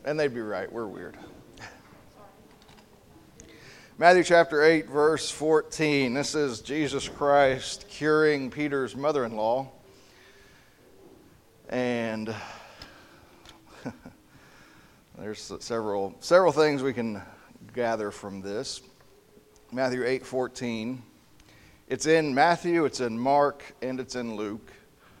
And they'd be right, we're weird. Matthew chapter 8, verse 14. This is Jesus Christ curing Peter's mother-in-law. And there's several things we can gather from this. Matthew 8:14. It's in Matthew, it's in Mark, and it's in Luke.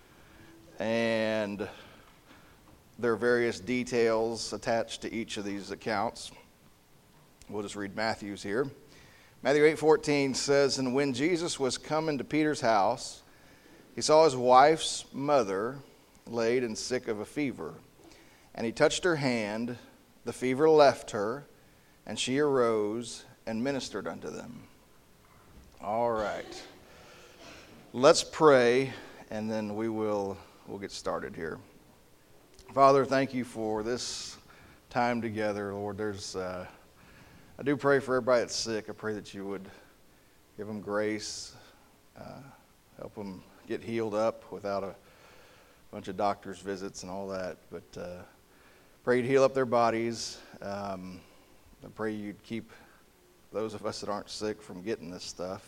And there are various details attached to each of these accounts. We'll just read Matthew's here. Matthew 8:14 says, "And when Jesus was come into Peter's house, he saw his wife's mother laid and sick of a fever. And he touched her hand, the fever left her, and she arose and ministered unto them." All right. Let's pray, and then we'll get started here. Father, thank you for this time together, Lord. I do pray for everybody that's sick. I pray that you would give them grace, help them get healed up without a bunch of doctor's visits and all that. But pray you'd heal up their bodies. I pray you'd keep those of us that aren't sick from getting this stuff.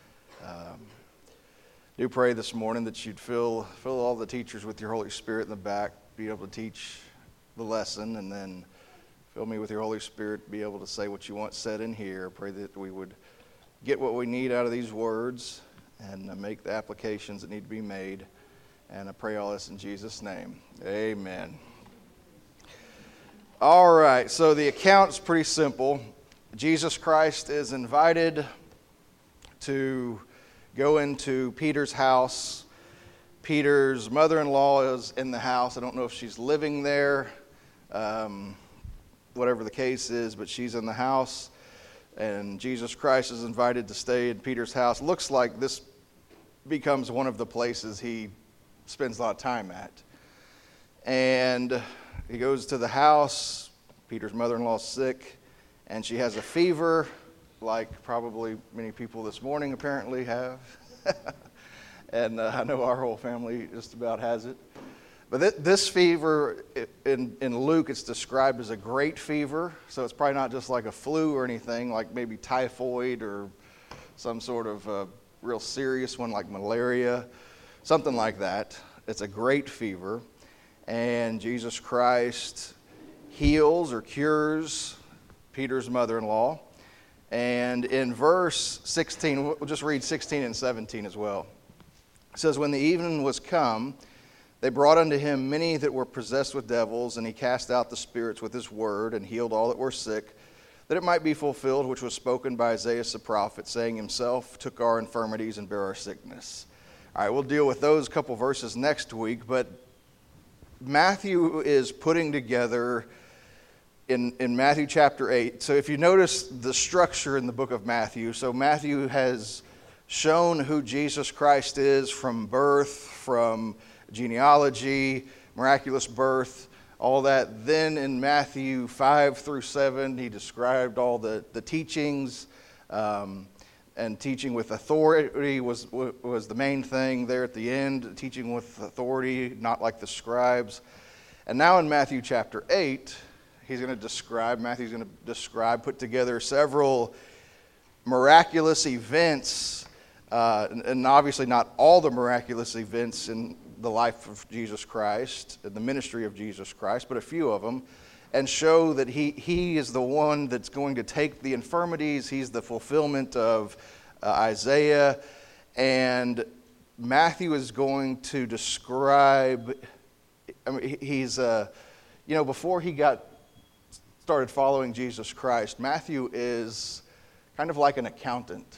Do pray this morning that you'd fill all the teachers with your Holy Spirit in the back, be able to teach the lesson, and then fill me with your Holy Spirit, be able to say what you want said in here. Pray that we would get what we need out of these words and make the applications that need to be made. And I pray all this in Jesus' name. Amen. All right, so the account's pretty simple. Jesus Christ is invited to go into Peter's house. Peter's mother-in-law is in the house. I don't know if she's living there, whatever the case is, but she's in the house. And Jesus Christ is invited to stay in Peter's house. Looks like this becomes one of the places he spends a lot of time at. And he goes to the house. Peter's mother-in-law's sick, and she has a fever, like probably many people this morning apparently have. And I know our whole family just about has it. But this fever, in Luke, it's described as a great fever. So it's probably not just like a flu or anything, like maybe typhoid or some sort of real serious one like malaria, something like that. It's a great fever. And Jesus Christ heals or cures Peter's mother-in-law. And in verse 16, we'll just read 16 and 17 as well. It says, "When the evening was come, they brought unto him many that were possessed with devils, and he cast out the spirits with his word, and healed all that were sick, that it might be fulfilled which was spoken by Isaiah the prophet, saying, Himself took our infirmities and bare our sickness." All right, we'll deal with those couple verses next week, but Matthew is putting together in Matthew chapter 8. So if you notice the structure in the book of Matthew, so Matthew has shown who Jesus Christ is from birth, from genealogy, miraculous birth, all that. Then in Matthew 5 through 7, he described all the teachings, and teaching with authority was the main thing there at the end, teaching with authority, not like the scribes. And now in Matthew chapter 8, Matthew's going to describe, put together several miraculous events, and obviously not all the miraculous events in the life of Jesus Christ, in the ministry of Jesus Christ, but a few of them, and show that he is the one that's going to take the infirmities. He's the fulfillment of Isaiah, and Matthew is going to describe, he's, before he started following Jesus Christ, Matthew is kind of like an accountant.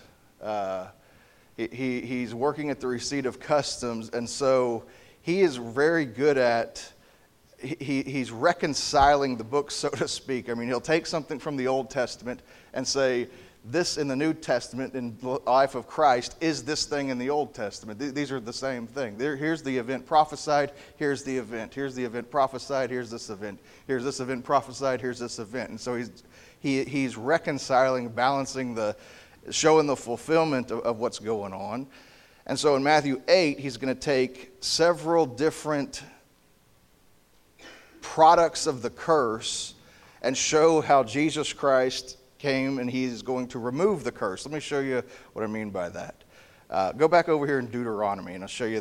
He's working at the receipt of customs, and so he is very good at, he's reconciling the books, so to speak. I mean, he'll take something from the Old Testament and say, this in the New Testament, in the life of Christ, is this thing in the Old Testament. These are the same thing. Here's the event prophesied, here's the event. Here's the event prophesied, here's this event. Here's this event prophesied, here's this event. And so he's reconciling, balancing, showing the fulfillment of what's going on. And so in Matthew 8, he's going to take several different products of the curse and show how Jesus Christ came and he's going to remove the curse. Let me show you what I mean by that. Go back over here in Deuteronomy, and I'll show you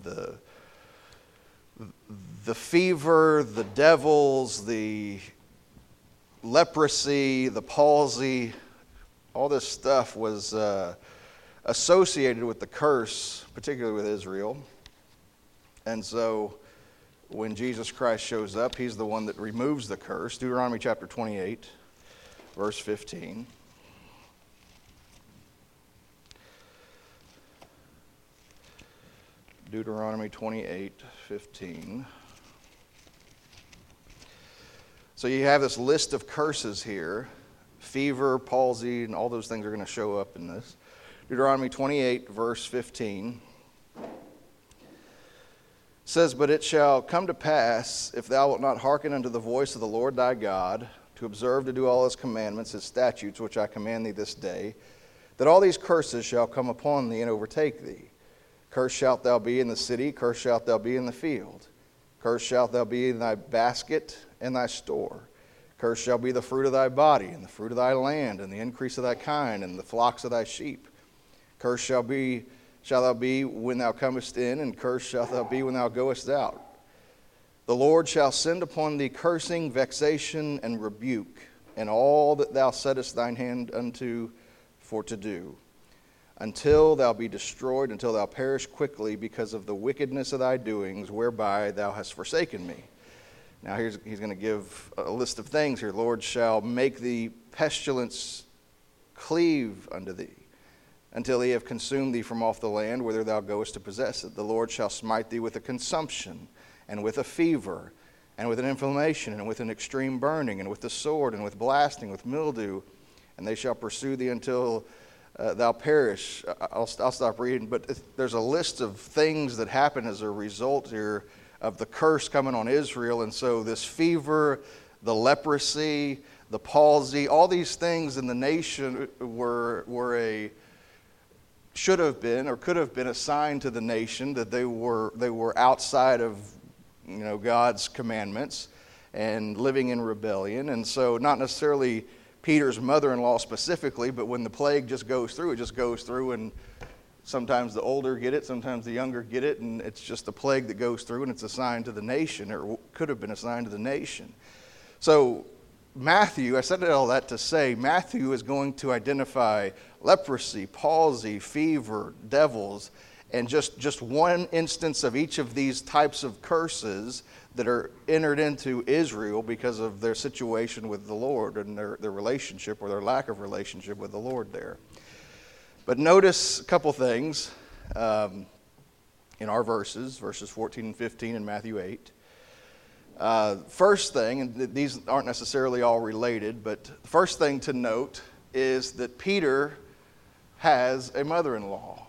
the fever, the devils, the leprosy, the palsy. All this stuff was associated with the curse, particularly with Israel. And so when Jesus Christ shows up, he's the one that removes the curse. Deuteronomy chapter 28, verse 15. Deuteronomy 28:15. So you have this list of curses here. Fever, palsy, and all those things are going to show up in this. Deuteronomy 28, verse 15 says, "But it shall come to pass, if thou wilt not hearken unto the voice of the Lord thy God, to observe to do all his commandments, his statutes, which I command thee this day, that all these curses shall come upon thee and overtake thee. Cursed shalt thou be in the city, cursed shalt thou be in the field. Cursed shalt thou be in thy basket and thy store. Cursed shall be the fruit of thy body, and the fruit of thy land, and the increase of thy kind, and the flocks of thy sheep. Cursed shalt thou be when thou comest in, and cursed shalt thou be when thou goest out. The Lord shall send upon thee cursing, vexation, and rebuke, and all that thou settest thine hand unto for to do, until thou be destroyed, until thou perish quickly because of the wickedness of thy doings, whereby thou hast forsaken me." Now he's going to give a list of things here. "The Lord shall make thee pestilence cleave unto thee, until he have consumed thee from off the land whither thou goest to possess it. The Lord shall smite thee with a consumption, and with a fever, and with an inflammation, and with an extreme burning, and with the sword, and with blasting, with mildew, and they shall pursue thee until thou perish." I'll stop reading, but there's a list of things that happen as a result here of the curse coming on Israel. And so this fever, the leprosy, the palsy, all these things in the nation should have been or could have been assigned to the nation, that they were outside of God's commandments and living in rebellion. And so not necessarily Peter's mother-in-law specifically, but when the plague just goes through, it just goes through, and sometimes the older get it, sometimes the younger get it, and it's just a plague that goes through, and it's assigned to the nation, or could have been assigned to the nation. So Matthew, I said all that to say, Matthew is going to identify leprosy, palsy, fever, devils, and just one instance of each of these types of curses that are entered into Israel because of their situation with the Lord and their relationship or their lack of relationship with the Lord there. But notice a couple things in our verses 14 and 15 in Matthew 8. First thing, and these aren't necessarily all related, but the first thing to note is that Peter has a mother-in-law.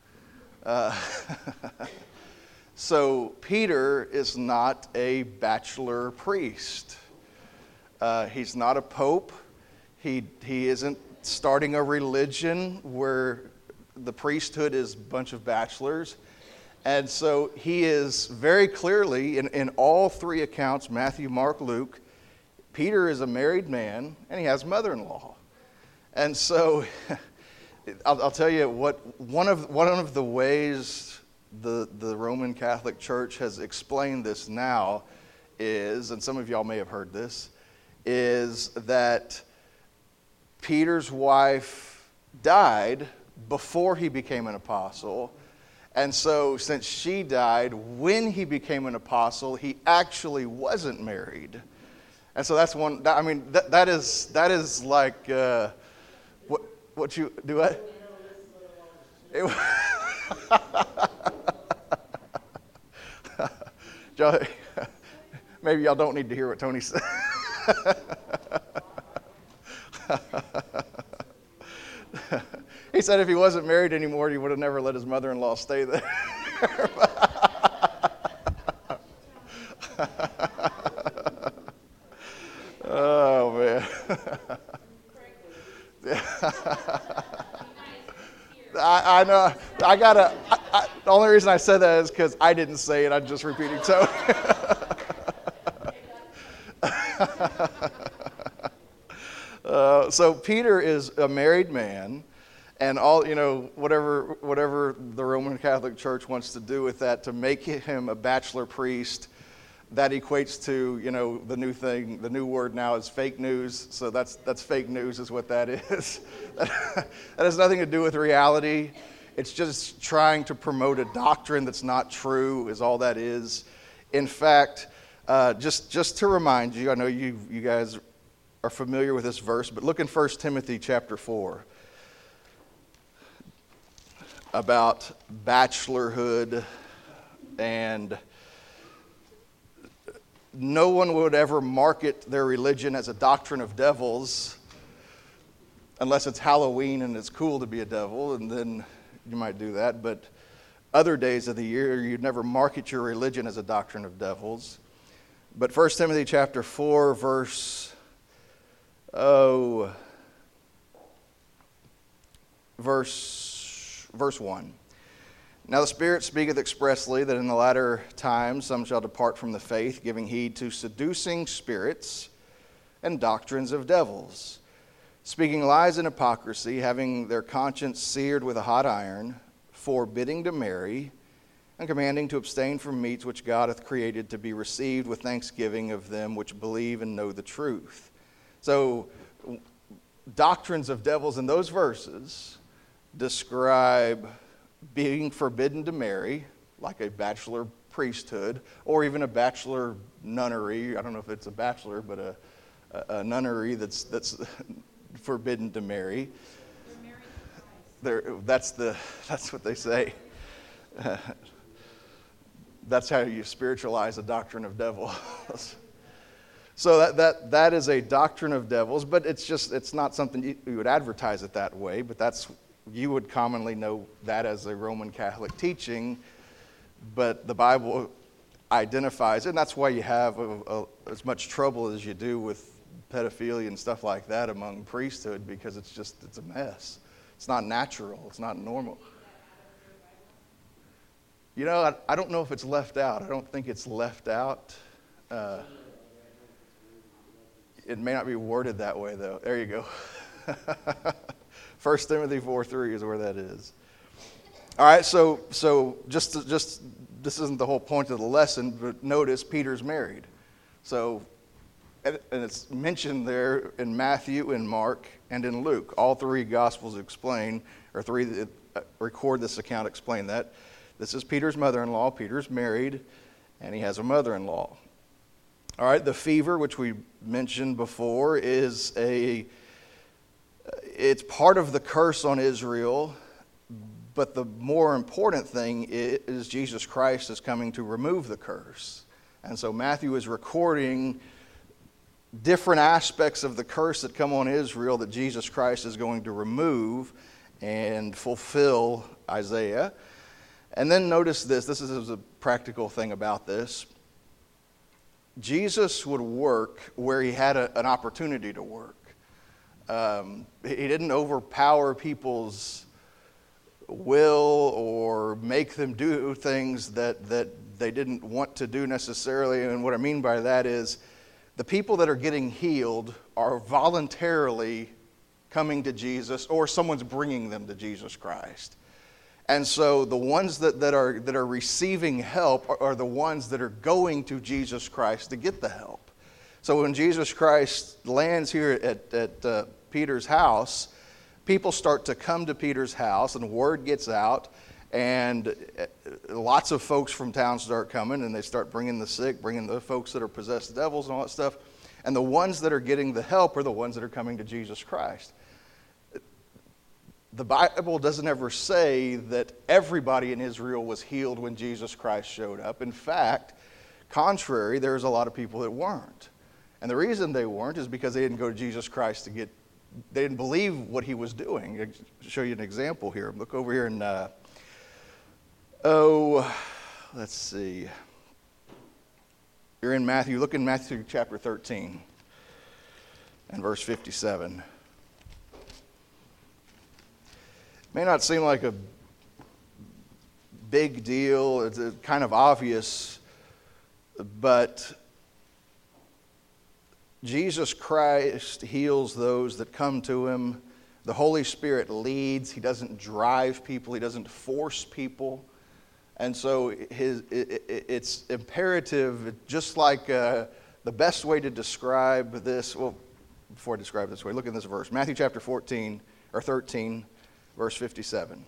So Peter is not a bachelor priest. He's not a pope. He isn't starting a religion where the priesthood is a bunch of bachelors. And so he is very clearly, in all three accounts, Matthew, Mark, Luke, Peter is a married man, and he has a mother-in-law. And so I'll tell you what one of the ways the Roman Catholic Church has explained this now is, and some of y'all may have heard this, is that Peter's wife died before he became an apostle. And so since she died when he became an apostle, he actually wasn't married. And so that's one, I mean, that is like, what you do what? Maybe y'all don't need to hear what Tony said. He said if he wasn't married anymore, he would have never let his mother-in-law stay there. Oh, man. I know. The only reason I said that is because I didn't say it. I'm just repeating. So. So Peter is a married man, and all, whatever the Roman Catholic Church wants to do with that to make him a bachelor priest, that equates to, the new thing. The new word now is fake news. So that's fake news is what that is. That has nothing to do with reality. It's just trying to promote a doctrine that's not true is all that is. In fact, just to remind you, I know you guys are familiar with this verse, but look in 1 Timothy chapter 4 about bachelorhood, and no one would ever market their religion as a doctrine of devils unless it's Halloween and it's cool to be a devil, and then you might do that. But other days of the year, you'd never market your religion as a doctrine of devils. But 1 Timothy chapter 4, verse 1. Now the Spirit speaketh expressly that in the latter times some shall depart from the faith, giving heed to seducing spirits and doctrines of devils, speaking lies and hypocrisy, having their conscience seared with a hot iron, forbidding to marry, and commanding to abstain from meats which God hath created to be received with thanksgiving of them which believe and know the truth. So, doctrines of devils in those verses describe being forbidden to marry, like a bachelor priesthood, or even a bachelor nunnery. I don't know if it's a bachelor, but a nunnery that's forbidden to marry. That's what they say. That's how you spiritualize a doctrine of devils. So that is a doctrine of devils, but it's not something you would advertise it that way, but you would commonly know that as a Roman Catholic teaching, but the Bible identifies it, and that's why you have as much trouble as you do with pedophilia and stuff like that among priesthood, because it's a mess. It's not natural. It's not normal. I don't know if it's left out. I don't think it's left out. It may not be worded that way, though. There you go. 1 Timothy 4:3 is where that is. All right, so just this isn't the whole point of the lesson, but notice Peter's married. So, and it's mentioned there in Matthew, in Mark, and in Luke. All three Gospels explain, or three that record this account explain that. This is Peter's mother-in-law. Peter's married, and he has a mother-in-law. All right, the fever, which we mentioned before, it's part of the curse on Israel, but the more important thing is Jesus Christ is coming to remove the curse. And so Matthew is recording different aspects of the curse that come on Israel that Jesus Christ is going to remove and fulfill Isaiah. And then notice this is a practical thing about this. Jesus would work where he had an opportunity to work. He didn't overpower people's will or make them do things that they didn't want to do necessarily. And what I mean by that is the people that are getting healed are voluntarily coming to Jesus, or someone's bringing them to Jesus Christ. And so the ones that are receiving help are the ones that are going to Jesus Christ to get the help. So when Jesus Christ lands here at Peter's house, people start to come to Peter's house, and word gets out, and lots of folks from town start coming, and they start bringing the sick, bringing the folks that are possessed devils and all that stuff. And the ones that are getting the help are the ones that are coming to Jesus Christ. The Bible doesn't ever say that everybody in Israel was healed when Jesus Christ showed up. In fact, contrary, there's a lot of people that weren't. And the reason they weren't is because they didn't go to Jesus Christ they didn't believe what he was doing. I'll show you an example here. Look over here in, let's see. You're in Matthew. Look in Matthew chapter 13 and verse 57. May not seem like a big deal. It's kind of obvious, but Jesus Christ heals those that come to him. The Holy Spirit leads. He doesn't drive people. He doesn't force people. And so it's imperative, just like the best way to describe this, well, before I describe it this way, look at this verse. Matthew chapter 13, verse 57.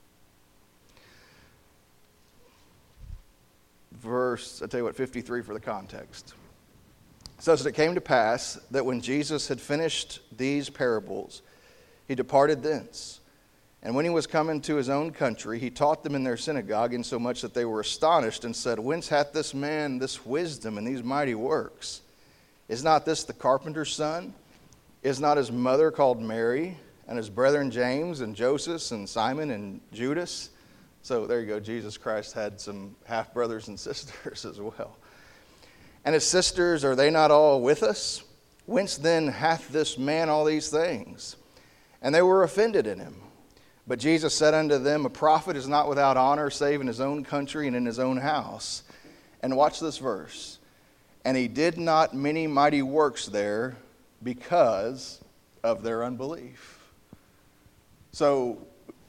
I'll tell you what, 53 for the context. It says that it came to pass that when Jesus had finished these parables, he departed thence. And when he was come into his own country, he taught them in their synagogue, insomuch that they were astonished, and said, Whence hath this man this wisdom and these mighty works? Is not this the carpenter's son? Is not his mother called Mary, and his brethren James and Joseph and Simon and Judas? So there you go, Jesus Christ had some half-brothers and sisters as well. And his sisters, are they not all with us? Whence then hath this man all these things? And they were offended in him. But Jesus said unto them, A prophet is not without honor, save in his own country and in his own house. And watch this verse. And he did not many mighty works there because of their unbelief. So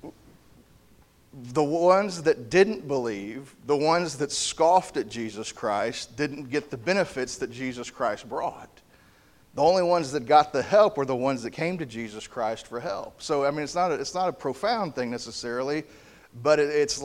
the ones that didn't believe, the ones that scoffed at Jesus Christ, didn't get the benefits that Jesus Christ brought. The only ones that got the help were the ones that came to Jesus Christ for help. So I mean, it's not a profound thing necessarily, but it's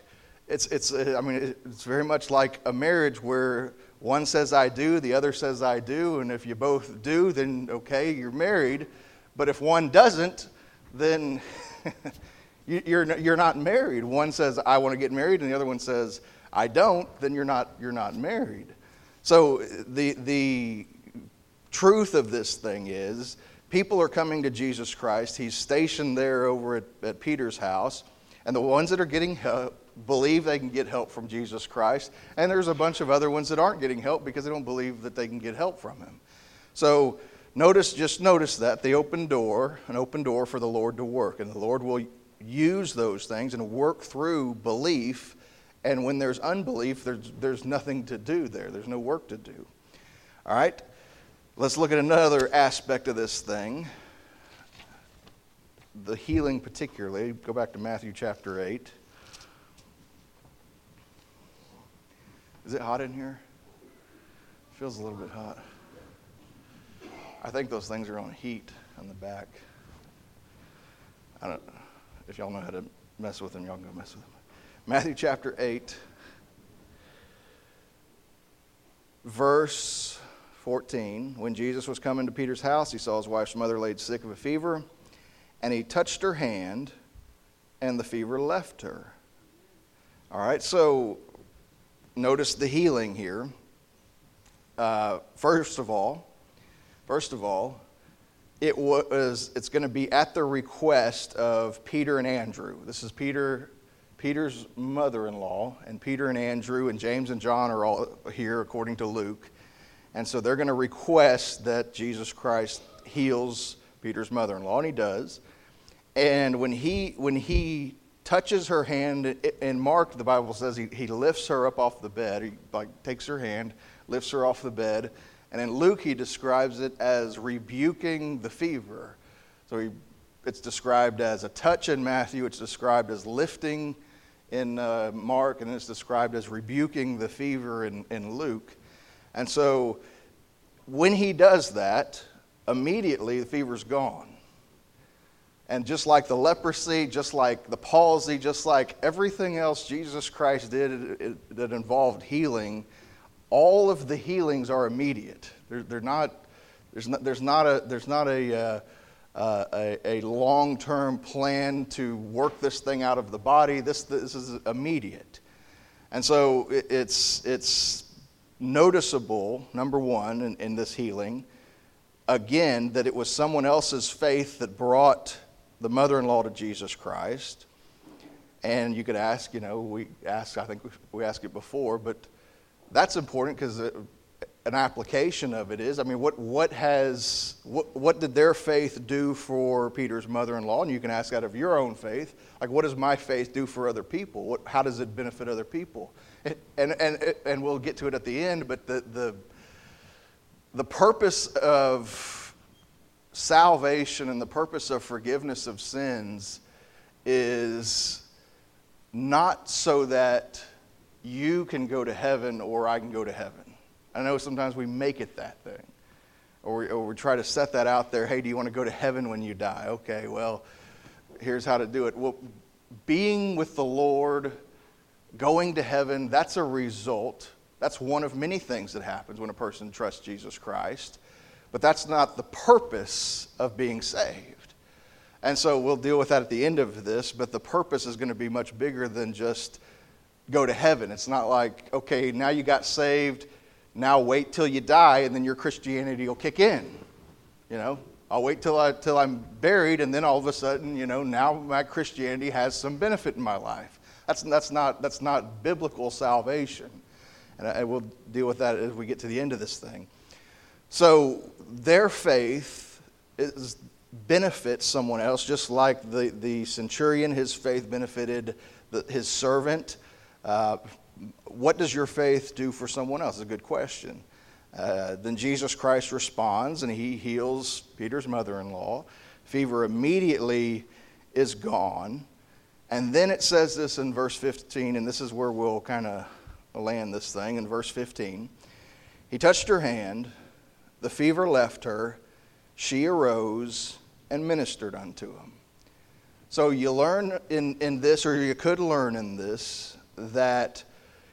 very much like a marriage where one says I do, the other says I do, and if you both do, then okay, you're married. But if one doesn't, then you're not married. One says I want to get married, and the other one says I don't. Then you're not married. So the truth of this thing is, people are coming to Jesus Christ. He's stationed there over at Peter's house, and the ones that are getting help believe they can get help from Jesus Christ, and there's a bunch of other ones that aren't getting help because they don't believe that they can get help from him. So notice that the an open door for the Lord to work, and the Lord will use those things and work through belief. And when there's unbelief, there's nothing to do there. There's no work to do. All right. Let's look at another aspect of this thing, the healing particularly. Go back to Matthew chapter 8. Is it hot in here? It feels a little bit hot. I think those things are on heat on the back. I don't know. If y'all know how to mess with them, y'all can go mess with them. Matthew chapter 8, verse 14, when Jesus was coming to Peter's house, he saw his wife's mother laid sick of a fever, and he touched her hand, and the fever left her. All right, so notice the healing here. First of all, it's going to be at the request of Peter and Andrew. This is Peter's mother-in-law, and Peter and Andrew and James and John are all here according to Luke. And so they're going to request that Jesus Christ heals Peter's mother-in-law, and he does. And when he touches her hand, in Mark, the Bible says he lifts her up off the bed. He takes her hand, lifts her off the bed. And in Luke, he describes it as rebuking the fever. So it's described as a touch in Matthew. It's described as lifting in Mark, and it's described as rebuking the fever in Luke. And so when he does that, immediately the fever's gone. And just like the leprosy, just like the palsy, just like everything else Jesus Christ did that involved healing, all of the healings are immediate. There's not a long-term plan to work this thing out of the body. This is immediate. And so it's noticeable, number one, in this healing, again, that it was someone else's faith that brought the mother-in-law to Jesus Christ. And you could ask, I think we asked it before, but that's important because an application of it is, what did their faith do for Peter's mother-in-law? And you can ask out of your own faith, like, what does my faith do for other people? How does it benefit other people? And we'll get to it at the end, but the purpose of salvation and the purpose of forgiveness of sins is not so that you can go to heaven or I can go to heaven. I know sometimes we make it that thing. Or we try to set that out there. Hey, do you want to go to heaven when you die? Okay, well, here's how to do it. Well, being with the Lord, going to heaven, that's a result. That's one of many things that happens when a person trusts Jesus Christ. But that's not the purpose of being saved. And so we'll deal with that at the end of this, but the purpose is going to be much bigger than just go to heaven. It's not like, okay, now you got saved, now wait till you die, and then your Christianity will kick in. You know, I'll wait till I'm buried, and then all of a sudden, you know, now my Christianity has some benefit in my life. That's not biblical salvation. And I will deal with that as we get to the end of this thing. So their faith benefits someone else, just like the centurion, his faith benefited his servant. What does your faith do for someone else? It's a good question. Then Jesus Christ responds, and he heals Peter's mother-in-law. Fever immediately is gone. And then it says this in verse 15, and this is where we'll kind of land this thing. In verse 15, he touched her hand, the fever left her, she arose and ministered unto him. So you learn in this, or you could learn in this, that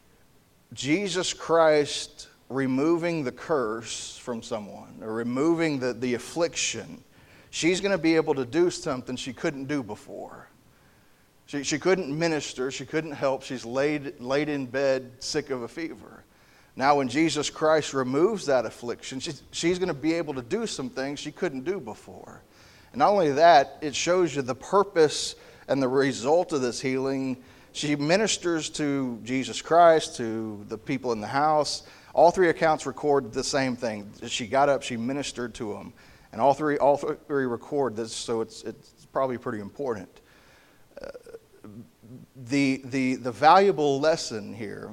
Jesus Christ removing the curse from someone, or removing the affliction, she's going to be able to do something she couldn't do before. She couldn't minister, she couldn't help, she's laid in bed sick of a fever. Now when Jesus Christ removes that affliction, she's going to be able to do some things she couldn't do before. And not only that, it shows you the purpose and the result of this healing. She ministers to Jesus Christ, to the people in the house. All three accounts record the same thing. She got up, she ministered to them. And all three record this, so it's probably pretty important. The valuable lesson here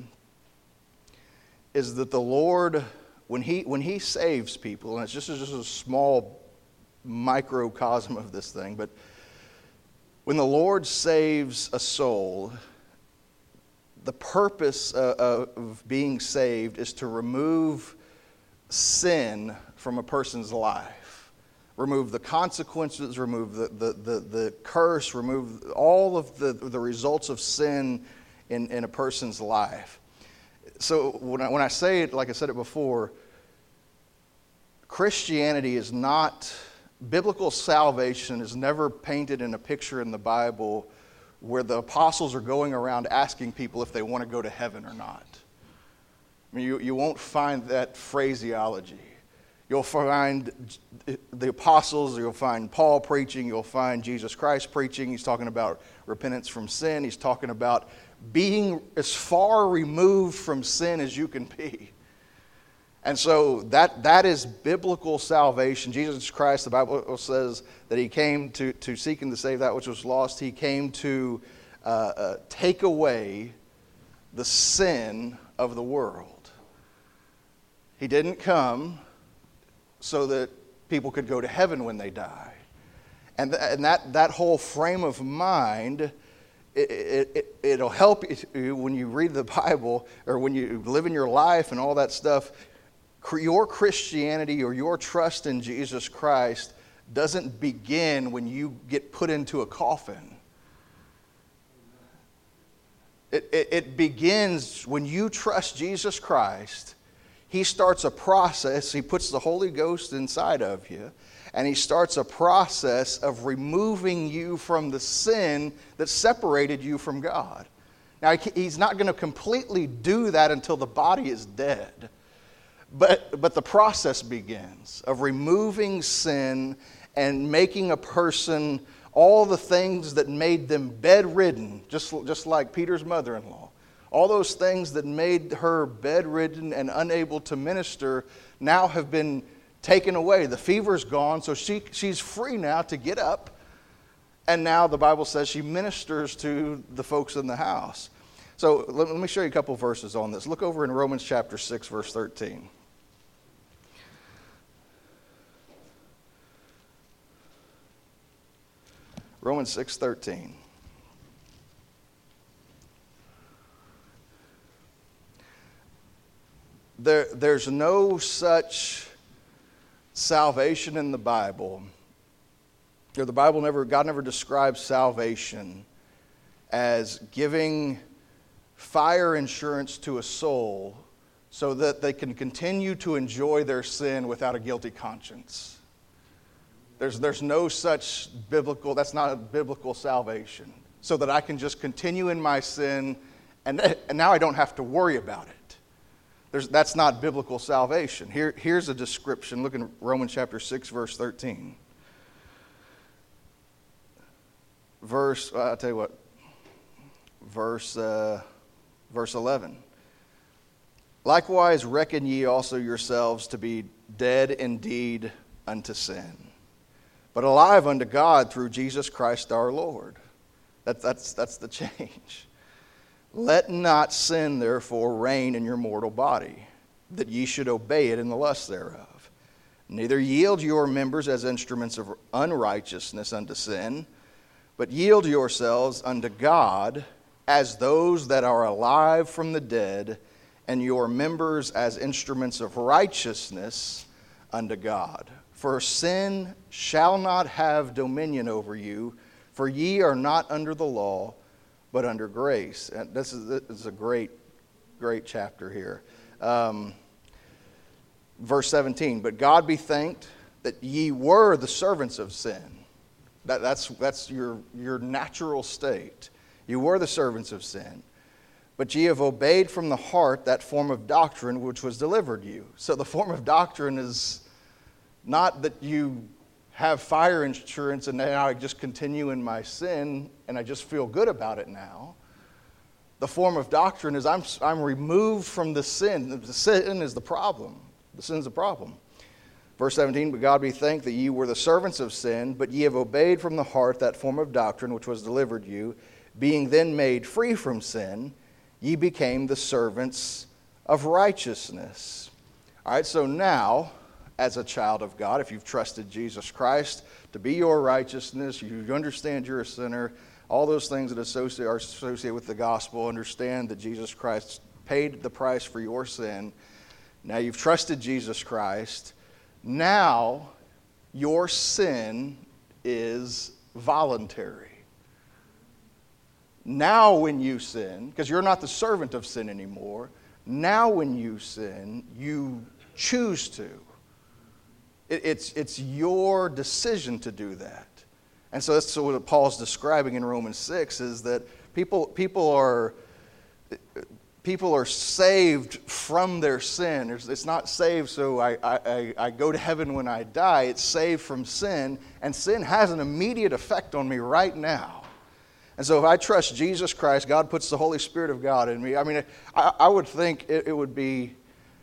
is that the Lord, when he saves people, and it's just a small microcosm of this thing, but when the Lord saves a soul, the purpose of being saved is to remove sin from a person's life. Remove the consequences, remove the curse, remove all of the results of sin in a person's life. So when I say it, like I said it before, Christianity is not, biblical salvation is never painted in a picture in the Bible where the apostles are going around asking people if they want to go to heaven or not. I mean, you won't find that phraseology. You'll find the apostles, you'll find Paul preaching, you'll find Jesus Christ preaching. He's talking about repentance from sin. He's talking about being as far removed from sin as you can be. And so that is biblical salvation. Jesus Christ, the Bible says that he came to seek and to save that which was lost. He came to take away the sin of the world. He didn't come so that people could go to heaven when they die. And that whole frame of mind, it'll help you when you read the Bible or when you live in your life and all that stuff. Your Christianity or your trust in Jesus Christ doesn't begin when you get put into a coffin. It begins when you trust Jesus Christ. He starts a process. He puts the Holy Ghost inside of you, and he starts a process of removing you from the sin that separated you from God. Now, he's not going to completely do that until the body is dead. But the process begins of removing sin and making a person all the things that made them bedridden, just like Peter's mother-in-law. All those things that made her bedridden and unable to minister now have been taken away. The fever's gone, so she's free now to get up. And now the Bible says she ministers to the folks in the house. So let me show you a couple verses on this. Look over in Romans chapter 6, verse 13. Romans 6:13. There's no such salvation in the Bible. God never describes salvation as giving fire insurance to a soul so that they can continue to enjoy their sin without a guilty conscience. There's no such that's not a biblical salvation. So that I can just continue in my sin and now I don't have to worry about it. That's not biblical salvation. Here's a description. Look in Romans chapter 6, verse 13. I'll tell you what. Verse 11. Likewise reckon ye also yourselves to be dead indeed unto sin, but alive unto God through Jesus Christ our Lord. That's the change. Let not sin therefore reign in your mortal body, that ye should obey it in the lust thereof. Neither yield your members as instruments of unrighteousness unto sin, but yield yourselves unto God as those that are alive from the dead, and your members as instruments of righteousness unto God. For sin shall not have dominion over you, for ye are not under the law, but under grace. And this is a great chapter here. Verse 17, but God be thanked that ye were the servants of sin. That's your natural state. You were the servants of sin. But ye have obeyed from the heart that form of doctrine which was delivered you. So the form of doctrine is not that you have fire insurance and now I just continue in my sin and I just feel good about it now. The form of doctrine is I'm removed from the sin. The sin is the problem. The sin is the problem. Verse 17, but God be thanked that ye were the servants of sin, but ye have obeyed from the heart that form of doctrine which was delivered you. Being then made free from sin, ye became the servants of righteousness. All right, so now, as a child of God, if you've trusted Jesus Christ to be your righteousness, you understand you're a sinner, all those things that are associated with the gospel, understand that Jesus Christ paid the price for your sin. Now you've trusted Jesus Christ. Now your sin is voluntary. Now when you sin, because you're not the servant of sin anymore, now when you sin, you choose to. It's your decision to do that. And so that's what Paul's describing in Romans 6 is that people are saved from their sin. It's not saved so I go to heaven when I die. It's saved from sin, and sin has an immediate effect on me right now. And so if I trust Jesus Christ, God puts the Holy Spirit of God in me. I mean, I would think it would be,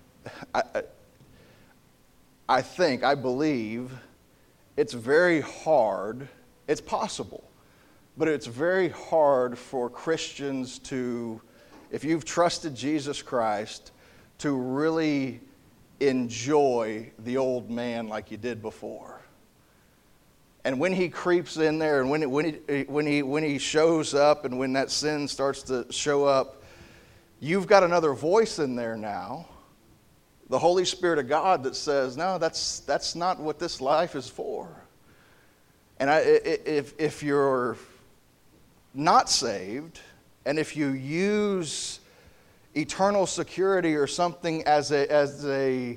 I believe it's very hard. It's possible, but it's very hard for Christians to, if you've trusted Jesus Christ, to really enjoy the old man like you did before. And when he creeps in there, and when he shows up, and when that sin starts to show up, you've got another voice in there now, the Holy Spirit of God, that says, "No, that's not what this life is for." And if you're not saved, and if you use eternal security or something as a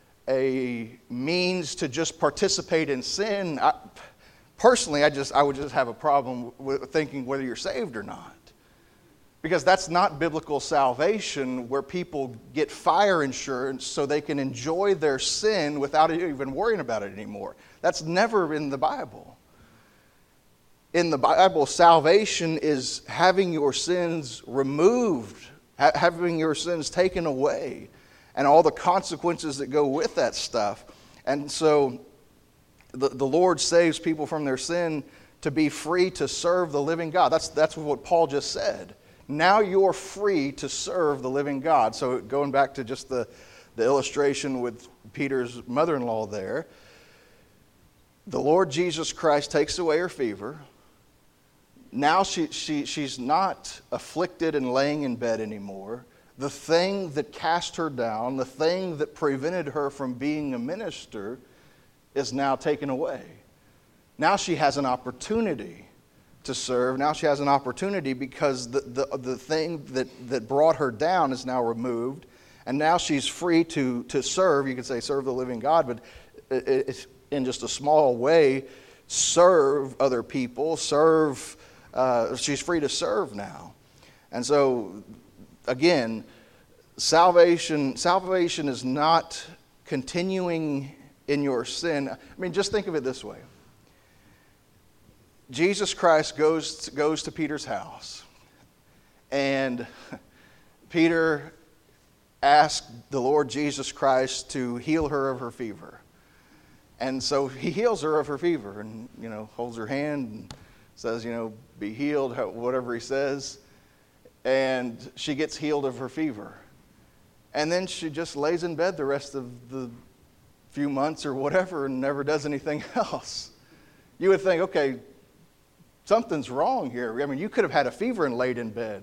means to just participate in sin, personally, I would just have a problem with thinking whether you're saved or not. Because that's not biblical salvation, where people get fire insurance so they can enjoy their sin without even worrying about it anymore. That's never in the Bible. In the Bible, salvation is having your sins removed, having your sins taken away, and all the consequences that go with that stuff. And so the Lord saves people from their sin to be free to serve the living God. That's what Paul just said. Now you're free to serve the living God. So going back to just the illustration with Peter's mother-in-law there, the Lord Jesus Christ takes away her fever. Now she's not afflicted and laying in bed anymore. The thing that cast her down, the thing that prevented her from being a minister, is now taken away. Now she has an opportunity to serve. Now she has an opportunity because the thing that brought her down is now removed. And now she's free to serve. You could say serve the living God, but it's in just a small way, serve other people, she's free to serve now. And so, again, salvation is not continuing in your sin. I mean, just think of it this way. Jesus Christ goes to Peter's house, and Peter asked the Lord Jesus Christ to heal her of her fever. And so he heals her of her fever and, holds her hand and says, be healed, whatever he says. And she gets healed of her fever. And then she just lays in bed the rest of the few months or whatever and never does anything else. You would think, okay, something's wrong here. I mean, you could have had a fever and laid in bed.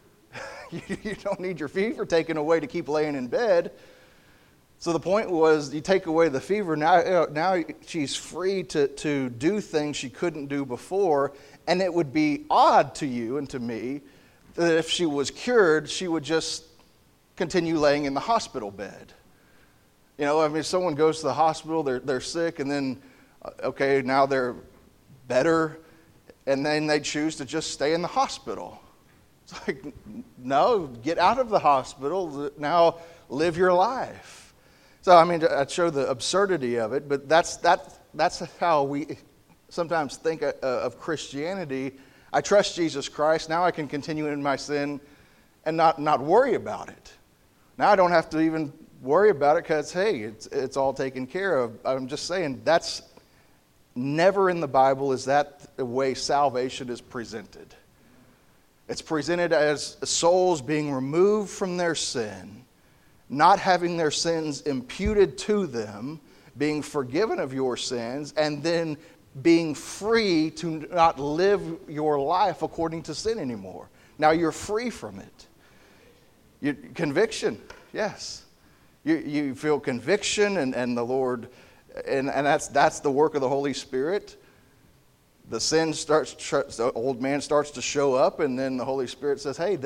You don't need your fever taken away to keep laying in bed. So the point was, you take away the fever, now she's free to do things she couldn't do before, and it would be odd to you and to me that if she was cured, she would just continue laying in the hospital bed. Someone goes to the hospital, they're sick, and then, okay, now they're better, and then they choose to just stay in the hospital. It's like, no, get out of the hospital, now live your life. So, I show the absurdity of it, but that's how we sometimes think of Christianity. I trust Jesus Christ. Now I can continue in my sin and not worry about it. Now I don't have to even worry about it because, hey, it's all taken care of. I'm just saying that's never in the Bible is that the way salvation is presented. It's presented as souls being removed from their sin, not having their sins imputed to them, being forgiven of your sins, and then being free to not live your life according to sin anymore. Now you're free from it. Conviction, yes. You feel conviction and the Lord, and that's the work of the Holy Spirit. The sin the old man starts to show up, and then the Holy Spirit says, hey,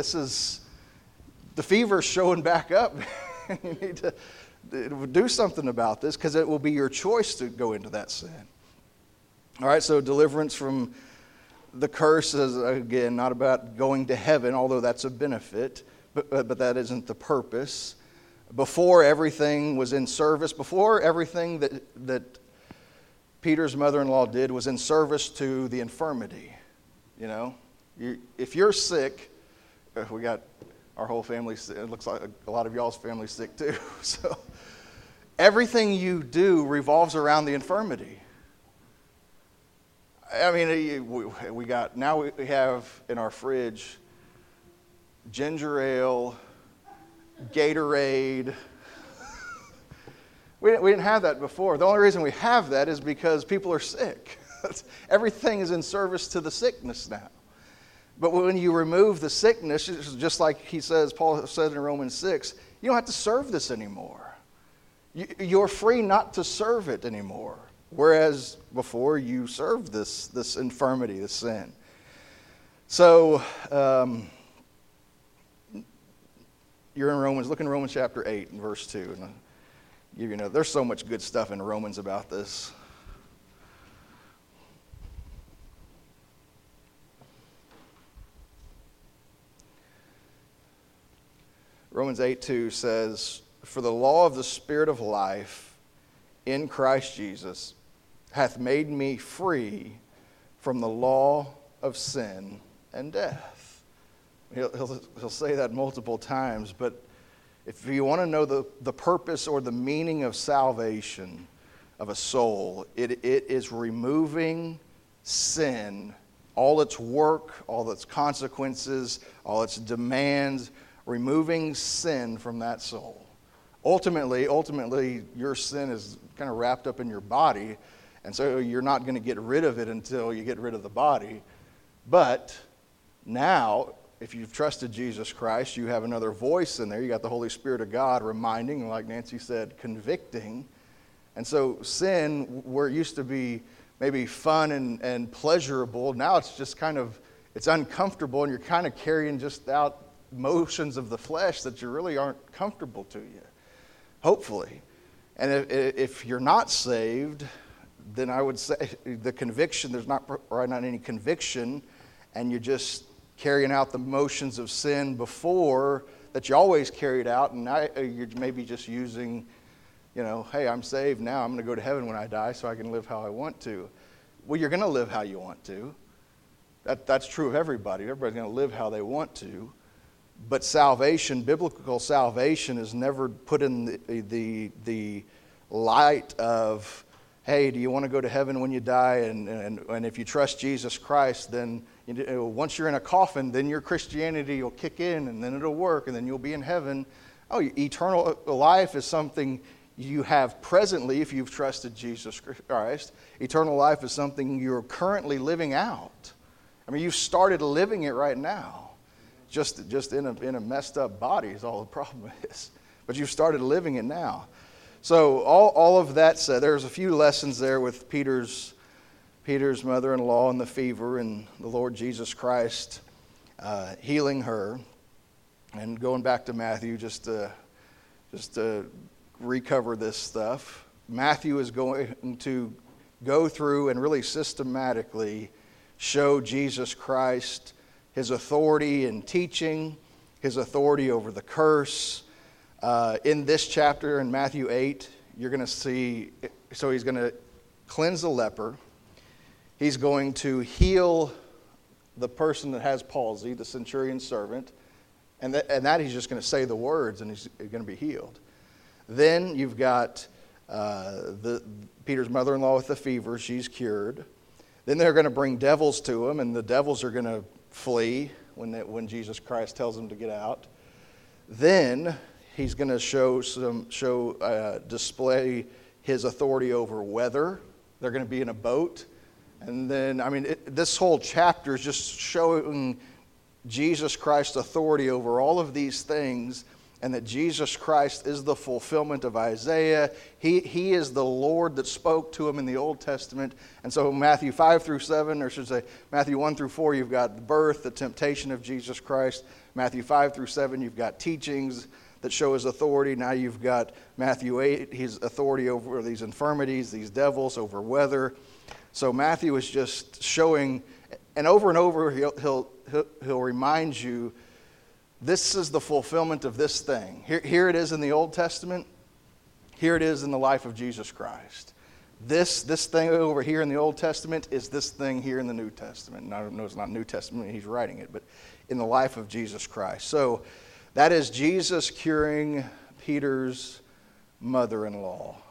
the fever's showing back up. You need to do something about this because it will be your choice to go into that sin. All right, so deliverance from the curse is, again, not about going to heaven, although that's a benefit, but that isn't the purpose. Before everything was in service, before everything that Peter's mother-in-law did was in service to the infirmity. If you're sick, we got our whole family, it looks like a lot of y'all's family's sick too. So everything you do revolves around the infirmity. We have in our fridge ginger ale, Gatorade. We didn't have that before. The only reason we have that is because people are sick. Everything is in service to the sickness now. But when you remove the sickness, just like Paul says in Romans 6, you don't have to serve this anymore. You're free not to serve it anymore. Whereas before you served this infirmity, this sin. So you're in Romans, look in Romans chapter 8 and verse 2. And I'll give you there's so much good stuff in Romans about this. Romans 8:2 says, "For the law of the Spirit of life in Christ Jesus hath made me free from the law of sin and death." He'll say that multiple times, but if you want to know the purpose or the meaning of salvation of a soul, it is removing sin, all its work, all its consequences, all its demands, removing sin from that soul. Ultimately, your sin is kind of wrapped up in your body, and so you're not going to get rid of it until you get rid of the body. But now, if you've trusted Jesus Christ, you have another voice in there. You got the Holy Spirit of God reminding, like Nancy said, convicting. And so sin, where it used to be maybe fun and pleasurable, now it's just kind of, it's uncomfortable, and you're kind of carrying just out motions of the flesh that you really aren't comfortable to you, hopefully. And if you're not saved, then I would say the conviction, there's not any conviction, and you're just carrying out the motions of sin before that you always carried out, and now you're maybe just using, hey, I'm saved now, I'm going to go to heaven when I die so I can live how I want to. Well, you're going to live how you want to. That's true of everybody. Everybody's going to live how they want to. But salvation, biblical salvation, is never put in the light of, hey, do you want to go to heaven when you die? And if you trust Jesus Christ, then once you're in a coffin, then your Christianity will kick in, and then it'll work, and then you'll be in heaven. Oh, eternal life is something you have presently if you've trusted Jesus Christ. Eternal life is something you're currently living out. I mean, you've started living it right now. Just in a messed up body is all the problem is. But you've started living it now. So all of that said, there's a few lessons there with Peter's mother-in-law and the fever, and the Lord Jesus Christ healing her. And going back to Matthew, just to recover this stuff. Matthew is going to go through and really systematically show Jesus Christ his authority in teaching, his authority over the curse. In this chapter, in Matthew 8, you're going to see, so he's going to cleanse the leper. He's going to heal the person that has palsy, the centurion's servant. And that he's just going to say the words and he's going to be healed. Then you've got Peter's mother-in-law with the fever. She's cured. Then they're going to bring devils to him, and the devils are going to flee when Jesus Christ tells them to get out. Then he's going to display his authority over weather. They're going to be in a boat. And then, this whole chapter is just showing Jesus Christ's authority over all of these things, and that Jesus Christ is the fulfillment of Isaiah. He is the Lord that spoke to him in the Old Testament. And so Matthew 5 through 7, or should say Matthew 1 through 4, you've got the birth, the temptation of Jesus Christ. Matthew 5 through 7, you've got teachings that show his authority. Now you've got Matthew 8, his authority over these infirmities, these devils, over weather. So Matthew is just showing, and over he'll remind you, this is the fulfillment of this thing. Here it is in the Old Testament. Here it is in the life of Jesus Christ. This thing over here in the Old Testament is this thing here in the New Testament. And I don't know, it's not New Testament, he's writing it, but in the life of Jesus Christ. So that is Jesus curing Peter's mother-in-law.